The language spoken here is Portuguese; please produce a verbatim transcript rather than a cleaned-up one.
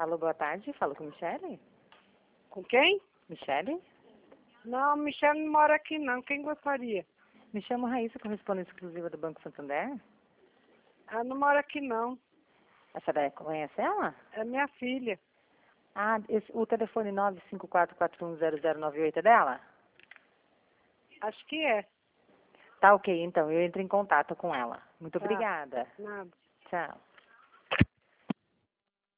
Alô, boa tarde. Falo com Michele? Com quem? Michele? Não, Michele não mora aqui não. Quem gostaria? Me chamo Raíssa, correspondente exclusiva do Banco Santander. Ela não mora aqui não. A senhora conhece ela? É minha filha. Ah, esse, o telefone nove cinco quatro quatro um zero zero nove oito é dela? Acho que é. Tá ok, então. Eu entro em contato com ela. Muito Tá. obrigada. Nada. Tchau.